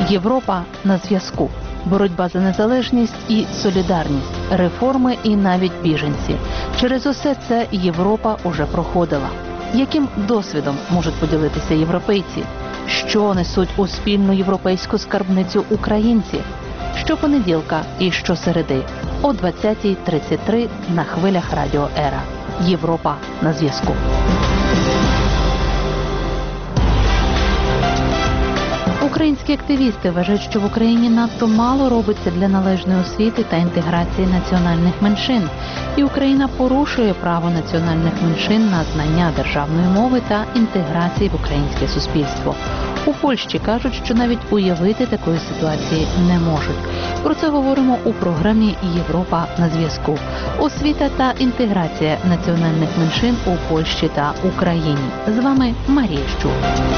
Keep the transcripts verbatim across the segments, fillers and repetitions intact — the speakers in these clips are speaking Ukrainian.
Європа на зв'язку. Боротьба за незалежність і солідарність, реформи і навіть біженці. Через усе це Європа уже проходила. Яким досвідом можуть поділитися європейці? Що несуть у спільну європейську скарбницю українці? Щопонеділка і щосереди о двадцятій тридцять три на хвилях Радіо Ера. Європа на зв'язку. Українські активісти вважають, що в Україні надто мало робиться для належної освіти та інтеграції національних меншин. І Україна порушує право національних меншин на знання державної мови та інтеграції в українське суспільство. У Польщі кажуть, що навіть уявити такої ситуації не можуть. Про це говоримо у програмі «Європа на зв'язку». Освіта та інтеграція національних меншин у Польщі та Україні. З вами Марія Щур.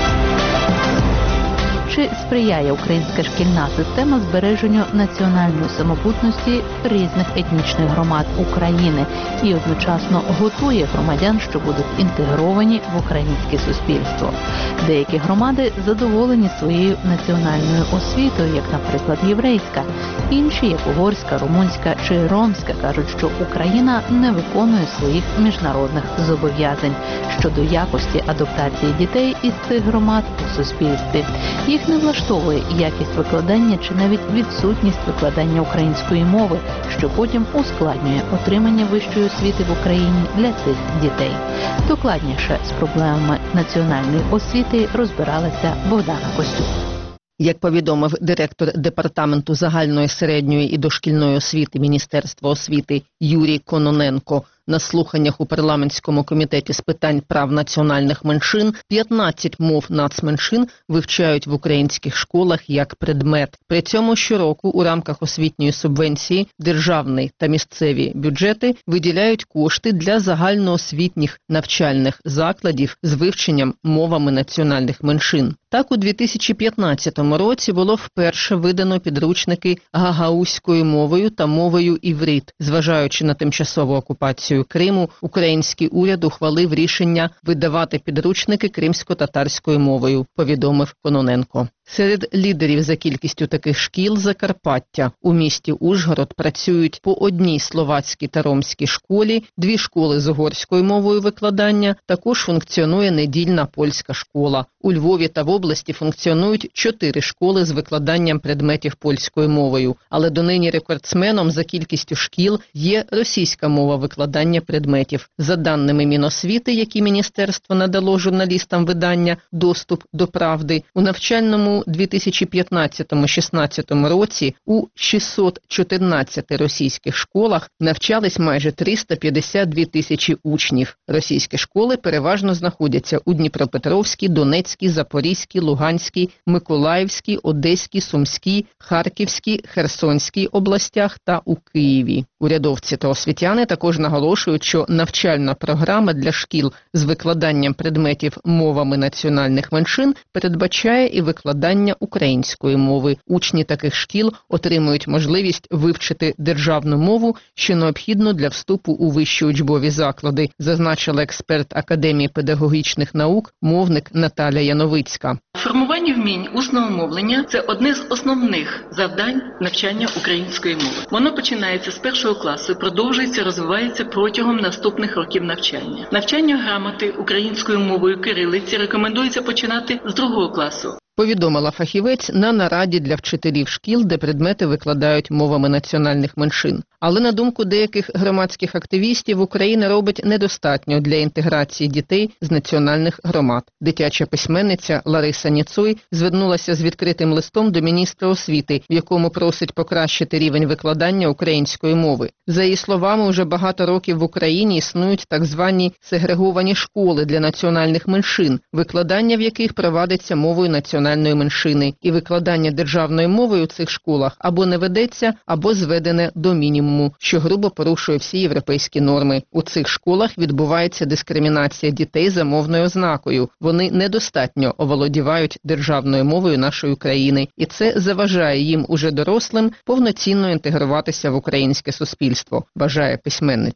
Чи сприяє українська шкільна система збереженню національної самобутності різних етнічних громад України і одночасно готує громадян, що будуть інтегровані в українське суспільство? Деякі громади задоволені своєю національною освітою, як, наприклад, єврейська. Інші, як угорська, румунська чи ромська, кажуть, що Україна не виконує своїх міжнародних зобов'язань щодо якості адаптації дітей із цих громад у суспільстві. Їх не влаштовує якість викладання чи навіть відсутність викладання української мови, що потім ускладнює отримання вищої освіти в Україні для цих дітей. Докладніше з проблемами національної освіти розбиралася Богдана Костюк. Як повідомив директор Департаменту загальної середньої і дошкільної освіти Міністерства освіти Юрій Кононенко, на слуханнях у парламентському комітеті з питань прав національних меншин п'ятнадцять мов нацменшин вивчають в українських школах як предмет. При цьому щороку у рамках освітньої субвенції державний та місцеві бюджети виділяють кошти для загальноосвітніх навчальних закладів з вивченням мовами національних меншин. Так, у дві тисячі п'ятнадцятому році було вперше видано підручники гагаузькою мовою та мовою іврит. Зважаючи на тимчасову окупацію Криму, український уряд ухвалив рішення видавати підручники кримсько-татарською мовою, повідомив Кононенко. Серед лідерів за кількістю таких шкіл Закарпаття. У місті Ужгород працюють по одній словацькій та ромській школі, дві школи з угорською мовою викладання, також функціонує недільна польська школа. У Львові та в області функціонують чотири школи з викладанням предметів польською мовою, але донині рекордсменом за кількістю шкіл є російська мова викладання предметів. За даними Міносвіти, які міністерство надало журналістам видання «Доступ до правди», у навчальному дві тисячі п'ятнадцятому - шістнадцятому році у шістсот чотирнадцяти російських школах навчались майже триста п'ятдесят дві тисячі учнів. Російські школи переважно знаходяться у Дніпропетровській, Донецькій, Запорізькій, Луганській, Миколаївській, Одеській, Сумській, Харківській, Херсонській областях та у Києві. Урядовці та освітяни також наголошують, що навчальна програма для шкіл з викладанням предметів мовами національних меншин передбачає і викладання української мови. Учні таких шкіл отримують можливість вивчити державну мову, що необхідно для вступу у вищі учбові заклади, зазначила експерт Академії педагогічних наук, мовник Наталя Яновицька. Формування вмінь усного мовлення – це одне з основних завдань навчання української мови. Воно починається з першого класу, продовжується, розвивається протягом наступних років навчання. Навчання грамоти українською мовою кирилиці рекомендується починати з другого класу. Повідомила фахівець на нараді для вчителів шкіл, де предмети викладають мовами національних меншин. Але, на думку деяких громадських активістів, Україна робить недостатньо для інтеграції дітей з національних громад. Дитяча письменниця Лариса Ніцой звернулася з відкритим листом до міністра освіти, в якому просить покращити рівень викладання української мови. За її словами, уже багато років в Україні існують так звані сегреговані школи для національних меншин, викладання в яких провадиться мовою національної меншини, і викладання державною мовою у цих школах або не ведеться, або зведене до мінімуму, що грубо порушує всі європейські норми. У цих школах відбувається дискримінація дітей за мовною ознакою. Вони недостатньо оволодівають державною мовою нашої країни, і це заважає їм уже дорослим повноцінно інтегруватися в українське суспільство, вважає письменниця.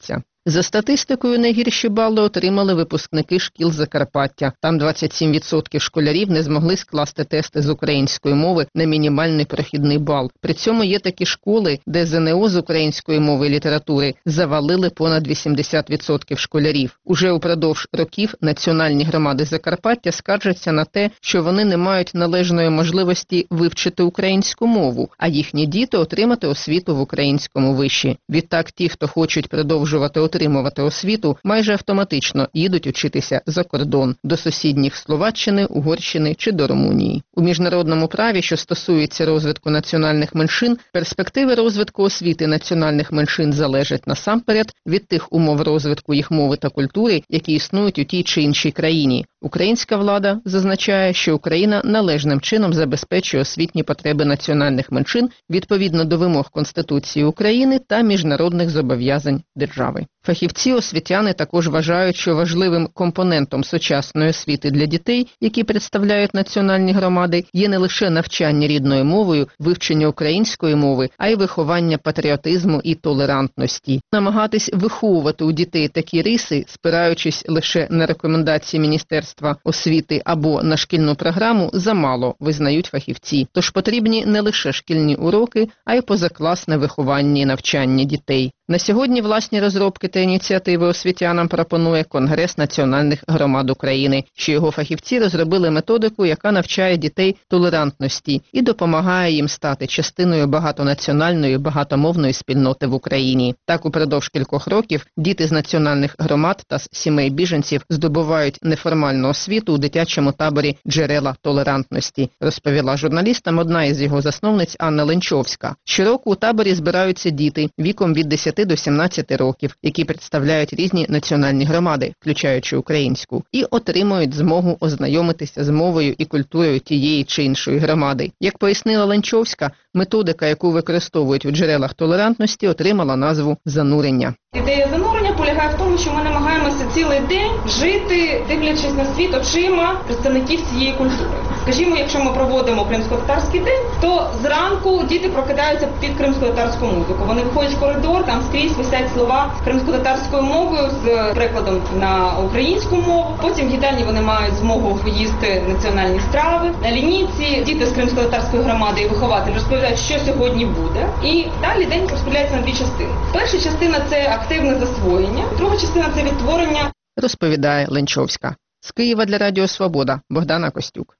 За статистикою, найгірші бали отримали випускники шкіл Закарпаття. Там двадцять сім відсотків школярів не змогли скласти тести з української мови на мінімальний прохідний бал. При цьому є такі школи, де ЗНО з української мови і літератури завалили понад вісімдесят відсотків школярів. Уже упродовж років національні громади Закарпаття скаржаться на те, що вони не мають належної можливості вивчити українську мову, а їхні діти отримати освіту в українському виші. Відтак ті, хто хочуть продовжувати отримувати освіту, майже автоматично їдуть учитися за кордон до сусідніх Словаччини, Угорщини чи до Румунії. У міжнародному праві, що стосується розвитку національних меншин, перспективи розвитку освіти національних меншин залежать насамперед від тих умов розвитку їх мови та культури, які існують у тій чи іншій країні. Українська влада зазначає, що Україна належним чином забезпечує освітні потреби національних меншин відповідно до вимог Конституції України та міжнародних зобов'язань держави. Фахівці-освітяни також вважають, що важливим компонентом сучасної освіти для дітей, які представляють національні громади, є не лише навчання рідною мовою, вивчення української мови, а й виховання патріотизму і толерантності. Намагатись виховувати у дітей такі риси, спираючись лише на рекомендації Міністерства освіти або на шкільну програму, замало, визнають фахівці. Тож потрібні не лише шкільні уроки, а й позакласне виховання і навчання дітей. На сьогодні власні розробки та ініціативи освітянам пропонує Конгрес національних громад України, що його фахівці розробили методику, яка навчає дітей толерантності і допомагає їм стати частиною багатонаціональної, багатомовної спільноти в Україні. Так, упродовж кількох років діти з національних громад та з сімей біженців здобувають неформальну освіту у дитячому таборі «Джерела толерантності», розповіла журналістам одна із його засновниць Анна Ленчовська. Щороку у таборі збираються діти віком від десяти до сімнадцяти років, які представляють різні національні громади, включаючи українську, і отримують змогу ознайомитися з мовою і культурою тієї чи іншої громади. Як пояснила Ленчовська, методика, яку використовують у джерелах толерантності, отримала назву «занурення». Ідея занурення полягає в тому, що ми намагаємося цілий день жити, дивлячись на світ очима представників цієї культури. Скажімо, якщо ми проводимо кримсько-татарський день, то зранку діти прокидаються під кримсько-татарську музику. Вони виходять в коридор, там скрізь висять слова кримсько-татарською мовою з перекладом на українську мову. Потім в їдальні вони мають змогу поїсти національні страви. На лінійці діти з кримсько-татарської громади і вихователі розповідають, що сьогодні буде. І далі день розподіляється на дві частини. Перша частина – це активне засвоєння, друга частина – це відтворення. Розповідає Ленчовська. З Києва для Радіо Свобода. Богдана Костюк.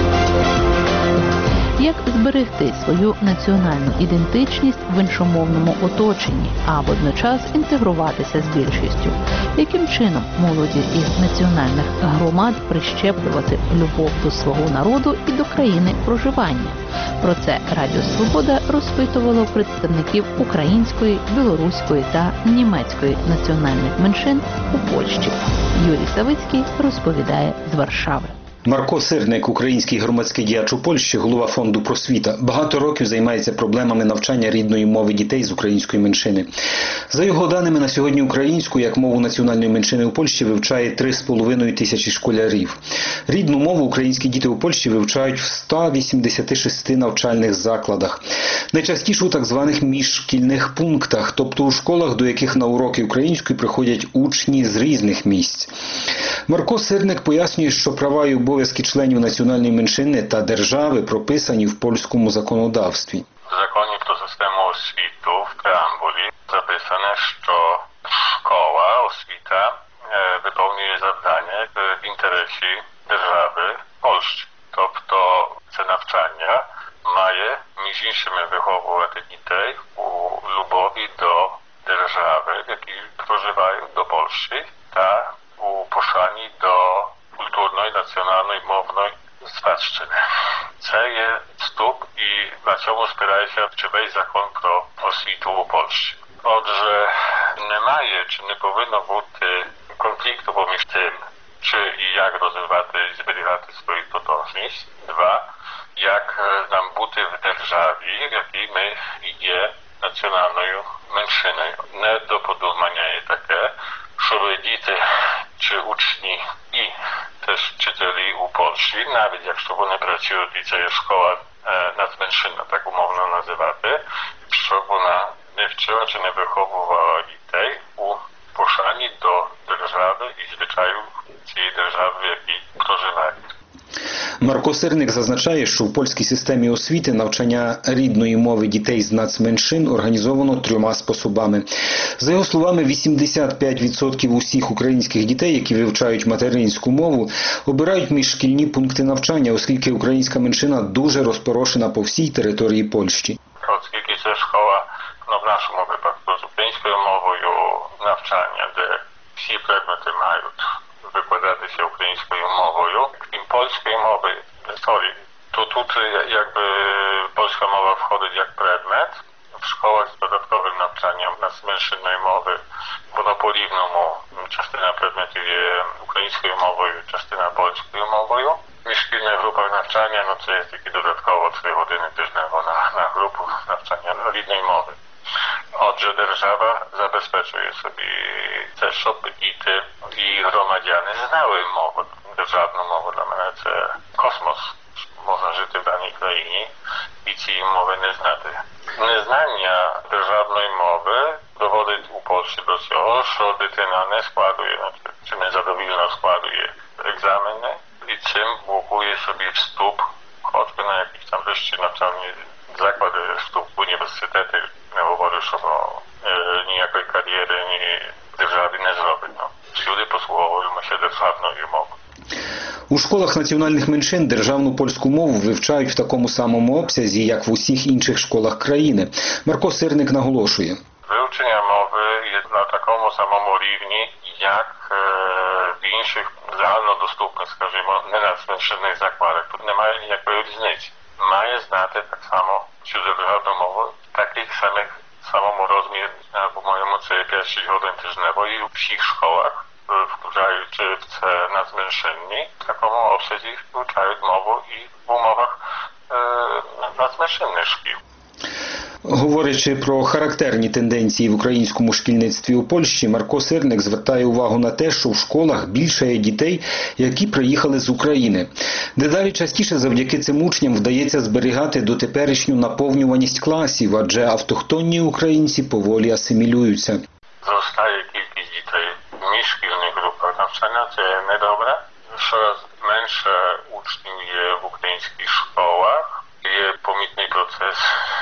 Як зберегти свою національну ідентичність в іншомовному оточенні, а водночас інтегруватися з більшістю? Яким чином молоді із національних громад прищеплювати любов до свого народу і до країни проживання? Про це Радіо Свобода розпитувало представників української, білоруської та німецької національних меншин у Польщі. Юрій Савицький розповідає з Варшави. Марко Сирник, український громадський діяч у Польщі, голова фонду «Просвіта», багато років займається проблемами навчання рідної мови дітей з української меншини. За його даними, на сьогодні українську, як мову національної меншини у Польщі, вивчає три з половиною тисячі школярів. Рідну мову українські діти у Польщі вивчають в ста вісімдесяти шести навчальних закладах. Найчастіше у так званих міжшкільних пунктах, тобто у школах, до яких на уроки української приходять учні з різних місць. Марко Сирник пояснює, що права і обов'язки членів національної меншини та держави прописані в польському законодавстві. В законі про систему освіту в преамбулі записано, що школа, освіта виконує завдання в інтересі держави Польщі. Тобто це навчання має між іншим виховувати дітей у любові до держави, які проживають до Польщі, та у пошані до культурної, національної, мовної спадщини. Це є вступ і на цьому спирається весь закон про освіту у Польщі. Отже, немає чи не повинно бути конфлікту поміж тим, чи і як розвивати і зберігати свою тотожність. Два, як нам бути в державі, в якій ми є національною меншиною. Не до подумання є таке, щоб діти чи учні і теж вчителі у Польщі, навіть якщо вони працюють і це є школа е, нацменшина, так умовно називати, щоб вона не вчила чи не виховувала дітей у пошані до держави і звичаїв цієї держави, в якій проживають. Марко Сирник зазначає, що в польській системі освіти навчання рідної мови дітей з нацменшин організовано трьома способами. За його словами, вісімдесят п'ять відсотків усіх українських дітей, які вивчають материнську мову, обирають міжшкільні пункти навчання, оскільки українська меншина дуже розпорошена по всій території Польщі. Оскільки це школа, ну, в нашому випадку з українською мовою навчання, де всі предмети мають викладатися українською мовою, крім польської мови, sorry, то тут якби польська мова входить як предмет. В школах з додатковим навчанням нацменшинної мови воно по-рівному. Частина предметів є українською мовою, частина польською мовою. Міжшкільна група навчання, ну це тільки додатково три години тижнево на, на групу навчання рідної мови. Отже, держава забезпечує собі це, щоб діти і громадяни знали мову, державну мову. Для мене це космос. Можна жити в даній країні і цієї мови не знати. Незнання державної мови доводить у Польщі до цього, що дитина не складує, чи незадовільно складує екзамени і цим блокує собі вступ, хоч на якісь там вищі навчальні заклади, вступ в університети. Не говорю, що е, ніякої кар'єри ні державі не зробить. Ну, всюди послуговуємося державною мовою. У школах національних меншин державну польську мову вивчають в такому самому обсязі, як в усіх інших школах країни. Марко Сирник наголошує. Вивчення мови є на такому самому рівні, як е, в інших загальнодоступних, скажімо, не нацменшинних закладах. Тут немає ніякої різниці. Має знати так само цю державну мову, таких самих самому розмірі, по-моєму, це п'ять шість годин тижнево і у всіх школах, включаючи в це нацменшинні, в такому обсязі вивчають мову і в умовах е, нацменшинних шкіл. Говорячи про характерні тенденції в українському шкільництві у Польщі, Марко Сирник звертає увагу на те, що в школах більше є дітей, які приїхали з України. Дедалі частіше завдяки цим учням вдається зберігати дотеперішню наповнюваність класів, адже автохтонні українці поволі асимілюються. Зростає кількість дітей в міжшкільних групах навчання, це недобре. Щораз менше учнів є в українських школах. Є помітний процес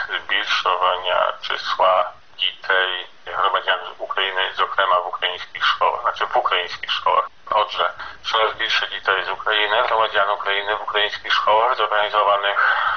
збільшування числа дітей, громадян України, зокрема в українських школах, значить в українських школах. Отже, щораз більше дітей з України, громадян України в українських школах, зорганізованих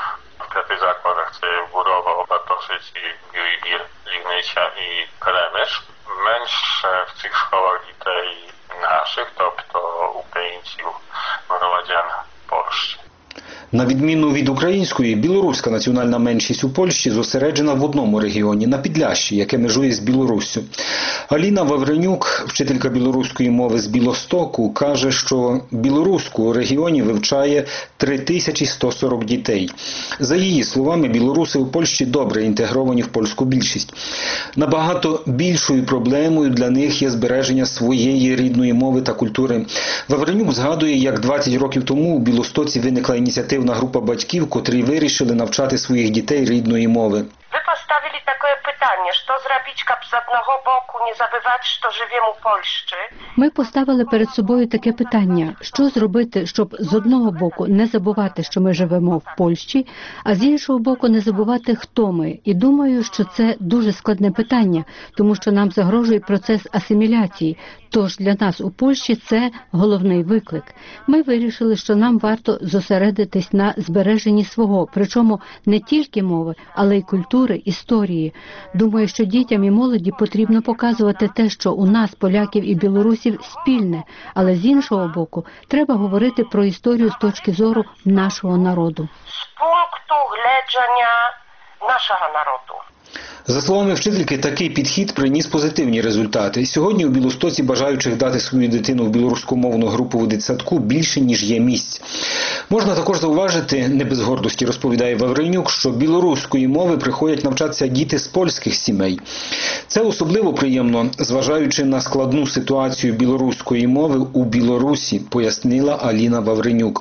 в п'яти закладах, це Górowo, Bartoszyce, Biłgir, Liwnycia і Перемиш. Менше в цих школах дітей наших, тобто українців, громадян Польщі. На відміну від української, білоруська національна меншість у Польщі зосереджена в одному регіоні – на Підляшші, яке межує з Білоруссю. Аліна Вавренюк, вчителька білоруської мови з Білостоку, каже, що білоруську у регіоні вивчає три тисячі сто сорок дітей. За її словами, білоруси у Польщі добре інтегровані в польську більшість. Набагато більшою проблемою для них є збереження своєї рідної мови та культури. Вавренюк згадує, як двадцять років тому у Білостоці виникла ініціативна група батьків, котрі вирішили навчати своїх дітей рідної мови. Ви поставили таке питання, що зробити, щоб з одного боку не забувати, що живемо у Польщі? Ми поставили перед собою таке питання, що зробити, щоб з одного боку не забувати, що ми живемо в Польщі, а з іншого боку не забувати, хто ми. І думаю, що це дуже складне питання, тому що нам загрожує процес асиміляції. Тож для нас у Польщі це головний виклик. Ми вирішили, що нам варто зосередитись на збереженні свого, причому не тільки мови, але й культури, історії. Думаю, що дітям і молоді потрібно показувати те, що у нас, поляків і білорусів, спільне, але з іншого боку, треба говорити про історію з точки зору нашого народу. З пункту гледження нашого народу. За словами вчительки, такий підхід приніс позитивні результати. Сьогодні у Білостоці бажаючих дати свою дитину в білоруськомовну групу в дитсадку більше, ніж є місць. Можна також зауважити, не без гордості розповідає Вавренюк, що білоруської мови приходять навчатися діти з польських сімей. Це особливо приємно, зважаючи на складну ситуацію білоруської мови у Білорусі, пояснила Аліна Вавренюк.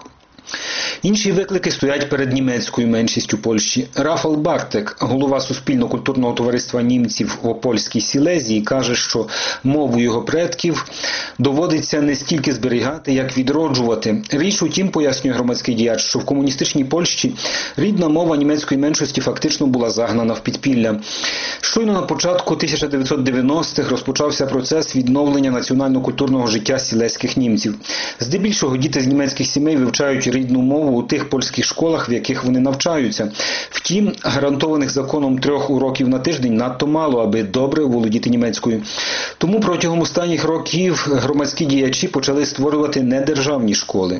Інші виклики стоять перед німецькою меншістю Польщі. Рафал Бартек, голова Суспільно-культурного товариства німців в Опольській Сілезії, каже, що мову його предків доводиться не стільки зберігати, як відроджувати. Річ у тім, пояснює громадський діяч, що в комуністичній Польщі рідна мова німецької меншості фактично була загнана в підпілля. Щойно на початку тисяча дев'ятсот дев'яностих розпочався процес відновлення національно-культурного життя сілезьких німців. Здебільшого діти з німецьких сімей вивчають рідну мову у тих польських школах, в яких вони навчаються. Втім, гарантованих законом трьох уроків на тиждень надто мало, аби добре володіти німецькою. Тому протягом останніх років громадські діячі почали створювати недержавні школи.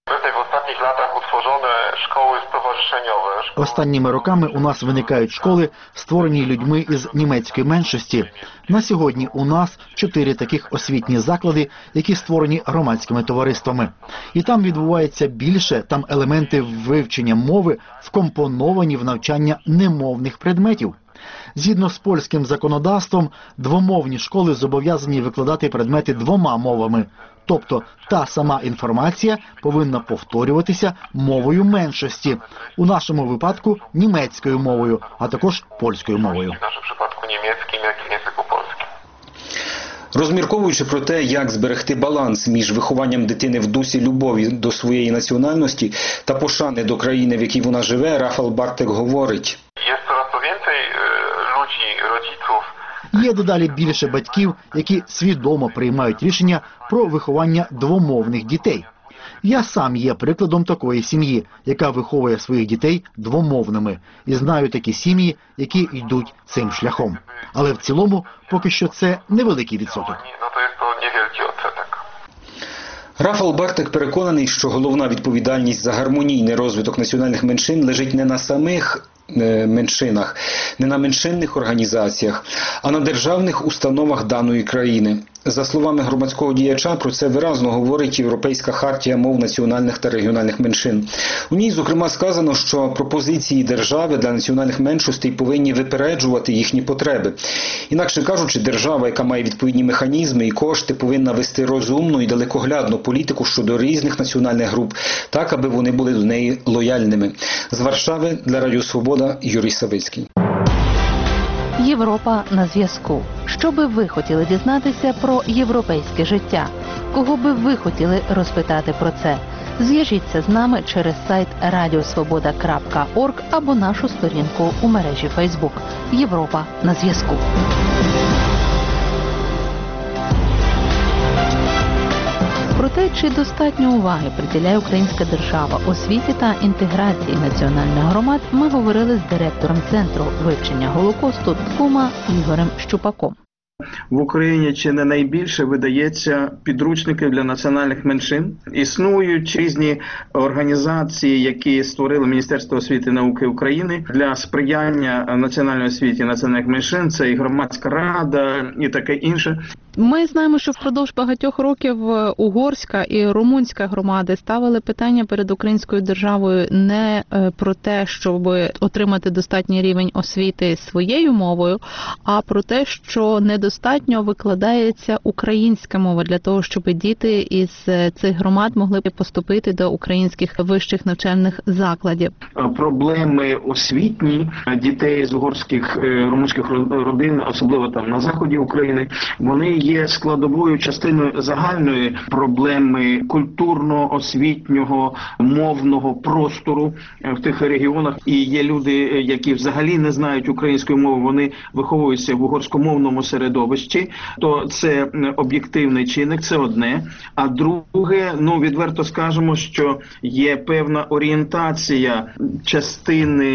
Останніми роками у нас виникають школи, створені людьми із німецької меншості. На сьогодні у нас чотири таких освітні заклади, які створені громадськими товариствами. І там відбувається більше, там елементи вивчення мови вкомпоновані в навчання немовних предметів. Згідно з польським законодавством, двомовні школи зобов'язані викладати предмети двома мовами. Тобто та сама інформація повинна повторюватися мовою меншості. У нашому випадку німецькою мовою, а також польською мовою. Розмірковуючи про те, як зберегти баланс між вихованням дитини в дусі любові до своєї національності та пошани до країни, в якій вона живе, Рафал Бартек говорить. Є дедалі більше батьків, які свідомо приймають рішення про виховання двомовних дітей. Я сам є прикладом такої сім'ї, яка виховує своїх дітей двомовними. І знаю такі сім'ї, які йдуть цим шляхом. Але в цілому поки що це невеликий відсоток. Рафал Бартек переконаний, що головна відповідальність за гармонійний розвиток національних меншин лежить не на самих меншинах, не на меншинних організаціях, а на державних установах даної країни. За словами громадського діяча, про це виразно говорить Європейська хартія мов національних та регіональних меншин. У ній, зокрема, сказано, що пропозиції держави для національних меншостей повинні випереджувати їхні потреби. Інакше кажучи, держава, яка має відповідні механізми і кошти, повинна вести розумну і далекоглядну політику щодо різних національних груп, так, аби вони були до неї лояльними. З Варшави для Радіо Свобода Юрій Савицький. Європа на зв'язку. Що би ви хотіли дізнатися про європейське життя? Кого би ви хотіли розпитати про це? Зв'яжіться з нами через сайт радіосвобода крапка орг або нашу сторінку у мережі Фейсбук. Європа на зв'язку. Про те, чи достатньо уваги приділяє українська держава освіті та інтеграції національних громад, ми говорили з директором Центру вивчення Голокосту ТКУМа Ігорем Щупаком. В Україні чи не найбільше видається підручників для національних меншин. Існують різні організації, які створили Міністерство освіти і науки України для сприяння національної освіті національних меншин. Це і громадська рада, і таке інше. Ми знаємо, що впродовж багатьох років угорська і румунська громади ставили питання перед українською державою не про те, щоб отримати достатній рівень освіти своєю мовою, а про те, що недостатньо викладається українська мова для того, щоб діти із цих громад могли поступити до українських вищих навчальних закладів. Проблеми освітні дітей з угорських, румунських родин, особливо там на заході України, вони є складовою частиною загальної проблеми культурно-освітнього, мовного простору в тих регіонах. І є люди, які взагалі не знають української мови, вони виховуються в угорськомовному середовищі, то це об'єктивний чинник, це одне. А друге, ну відверто скажемо, що є певна орієнтація частини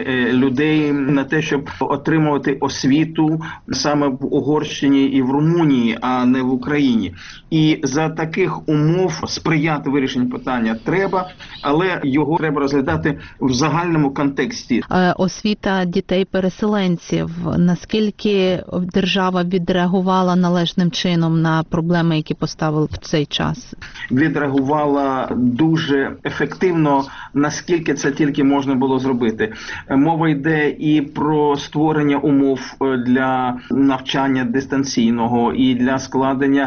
людей на те, щоб отримувати освіту саме в Угорщині і в Румунії, а не в Україні. І за таких умов сприяти вирішенню питання треба, але його треба розглядати в загальному контексті. Освіта дітей-переселенців. Наскільки держава відреагувала належним чином на проблеми, які поставили в цей час? Відреагувала дуже ефективно, наскільки це тільки можна було зробити. Мова йде і про створення умов для навчання дистанційного, і і для складення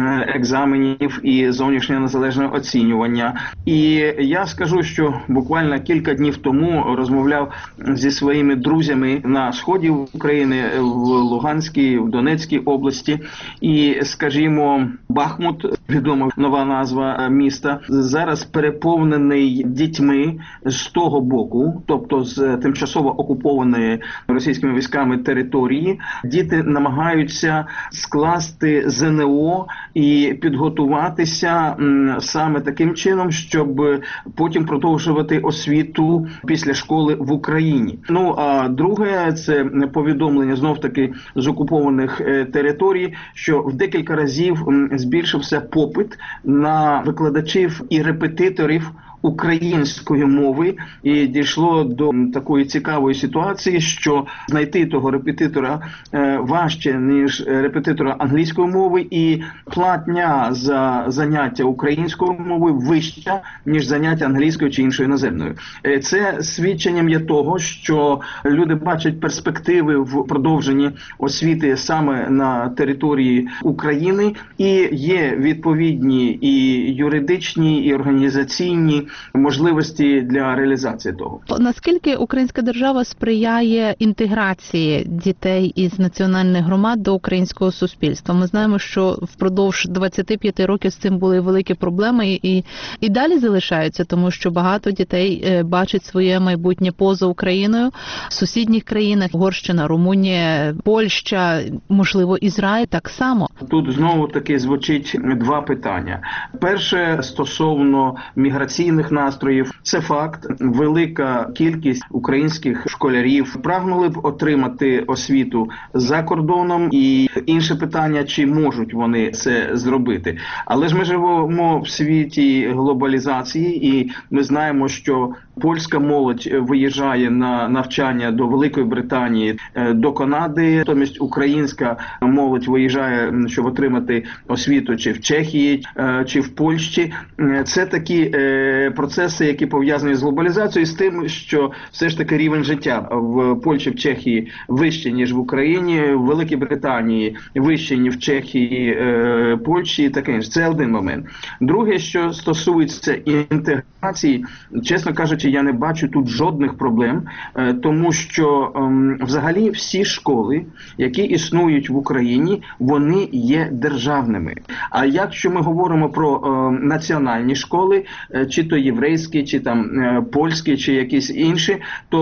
екзаменів і зовнішнього незалежного оцінювання. І я скажу, що буквально кілька днів тому розмовляв зі своїми друзями на сході України, в Луганській, в Донецькій області. І, скажімо, Бахмут, відома нова назва міста, зараз переповнений дітьми з того боку, тобто з тимчасово окупованої російськими військами території. Діти намагаються скласти ЗНО і підготуватися саме таким чином, щоб потім продовжувати освіту після школи в Україні. Ну, а друге, це повідомлення знов-таки з окупованих територій, що в декілька разів збільшився попит на викладачів і репетиторів української мови, і дійшло до такої цікавої ситуації, що знайти того репетитора е, важче, ніж репетитора англійської мови, і платня за заняття українською мовою вища, ніж заняття англійською чи іншою іноземною. Е, це свідченням є того, що люди бачать перспективи в продовженні освіти саме на території України, і є відповідні і юридичні, і організаційні можливості для реалізації того. Наскільки українська держава сприяє інтеграції дітей із національних громад до українського суспільства? Ми знаємо, що впродовж двадцяти п'яти років з цим були великі проблеми і, і далі залишаються, тому що багато дітей бачать своє майбутнє поза Україною, в сусідніх країнах, Угорщина, Румунія, Польща, можливо, Ізраїль так само. Тут знову таки звучить два питання. Перше, стосовно міграційних настроїв. Це факт. Велика кількість українських школярів прагнули б отримати освіту за кордоном. І інше питання, чи можуть вони це зробити. Але ж ми живемо в світі глобалізації, і ми знаємо, що польська молодь виїжджає на навчання до Великої Британії, до Канади, натомість українська молодь виїжджає, щоб отримати освіту чи в Чехії, чи в Польщі. Це такі процеси, які пов'язані з глобалізацією, з тим, що все ж таки рівень життя в Польщі, в Чехії вищий, ніж в Україні, в Великій Британії вищий, ніж в Чехії, Польщі і таке інше. Це один момент. Друге, що стосується інтеграції, чесно кажучи, я не бачу тут жодних проблем, тому що взагалі всі школи, які існують в Україні, вони є державними. А якщо ми говоримо про національні школи, чи то єврейські, чи там польські, чи якісь інші,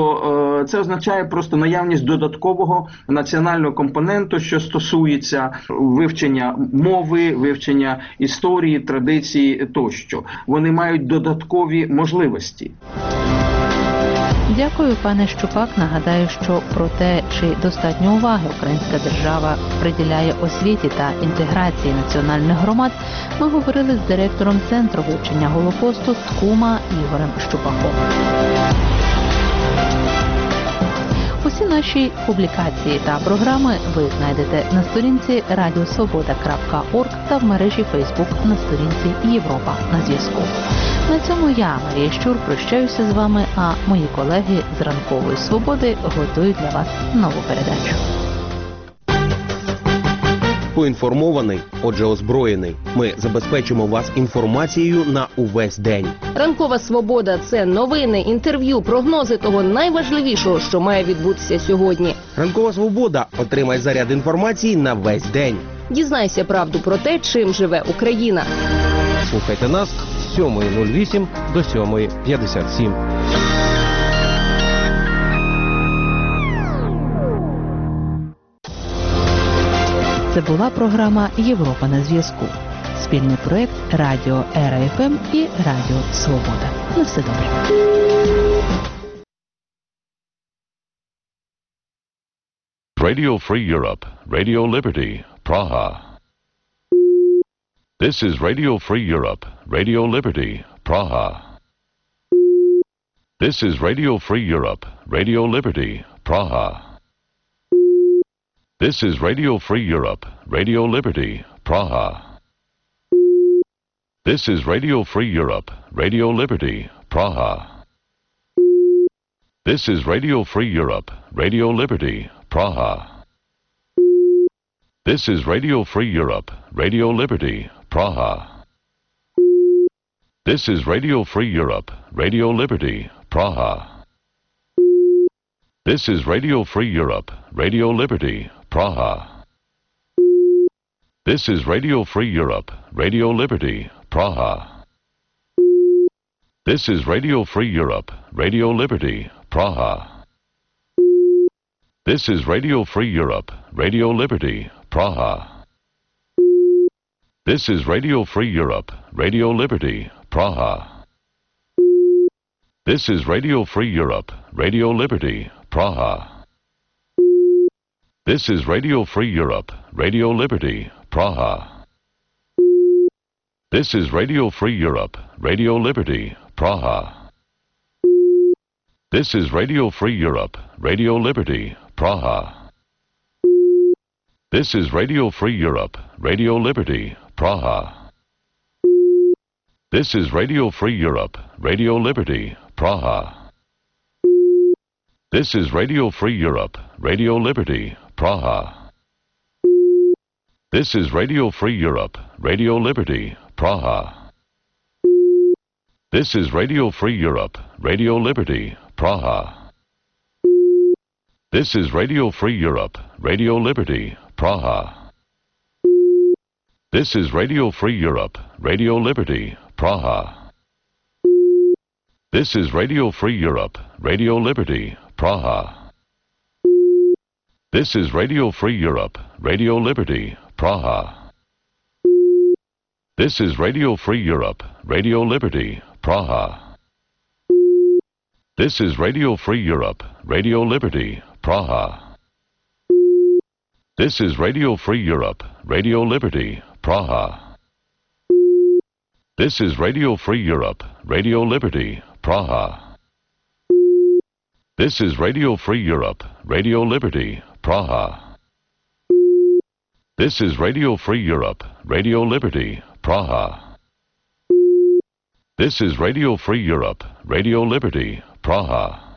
то це означає просто наявність додаткового національного компоненту, що стосується вивчення мови, вивчення історії, традиції тощо. Вони мають додаткові можливості. Дякую, пане Щупак. Нагадаю, що про те, чи достатньо уваги українська держава приділяє освіті та інтеграції національних громад, ми говорили з директором Центру вивчення Голокосту ТКУМА Ігорем Щупаком. Усі наші публікації та програми ви знайдете на сторінці радіосвобода крапка орг та в мережі Фейсбук на сторінці Європа на зв'язку. На цьому я, Марія Щур, прощаюся з вами, а мої колеги з Ранкової Свободи готують для вас нову передачу. Поінформований, отже озброєний. Ми забезпечимо вас інформацією на увесь день. Ранкова Свобода – це новини, інтерв'ю, прогнози того найважливішого, що має відбутися сьогодні. Ранкова Свобода. Отримай заряд інформації на весь день. Дізнайся правду про те, чим живе Україна. Слухайте нас з сьомої нуль вісім до сьомої п'ятдесят сім. Це була програма «Європа на зв'язку». Спільний проєкт Радіо Ера Еф Ем і Радіо Свобода. На все добре. Radio Free Europe, Radio Liberty, Praha. This is Radio Free Europe, Radio Liberty, Praha. This is Radio Free Europe, Radio Liberty, Praha. This is Radio Free Europe, Radio Liberty, Praha. This is Radio Free Europe, Radio Liberty, Praha. This is Radio Free Europe, Radio Liberty, Praha. This is Radio Free Europe, Radio Liberty, Praha. This is Radio Free Europe, Radio Liberty, Praha. This is Radio Free Europe, Radio Liberty, Praha. This is Radio Free Europe, Radio Liberty, Praha. This is Radio Free Europe, Radio Liberty, Praha. This is Radio Free Europe, Radio Liberty, Praha. This is Radio Free Europe, Radio Liberty, Praha. This is Radio Free Europe, Radio Liberty, Praha. This is Radio Free Europe, Radio Liberty, Praha. This is Radio Free Europe, Radio Liberty, Praha. This is Radio Free Europe, Radio Liberty, Praha. This is Radio Free Europe, Radio Liberty, Praha. This is Radio Free Europe, Radio Liberty, Praha. This is Radio Free Europe, Radio Liberty, Praha. This is Radio Free Europe, Radio Liberty, Praha. This is Radio Free Europe, Radio Liberty, Praha. This is Radio Free Europe, Radio Liberty, Praha. This is Radio Free Europe, Radio Liberty, Praha. This is Radio Free Europe, Radio Liberty, Praha. This is Radio Free Europe, Radio Liberty, Praha. This is Radio Free Europe, Radio Liberty, Praha. This is Radio Free Europe, Radio Liberty, Praha. This is Radio Free Europe, Radio Liberty, Praha. This is Radio Free Europe, Radio Liberty, Praha. This is Radio Free Europe, Radio Liberty, Praha. This is Radio Free Europe, Radio Liberty, Praha. This is Radio Free Europe, Radio Liberty, Praha.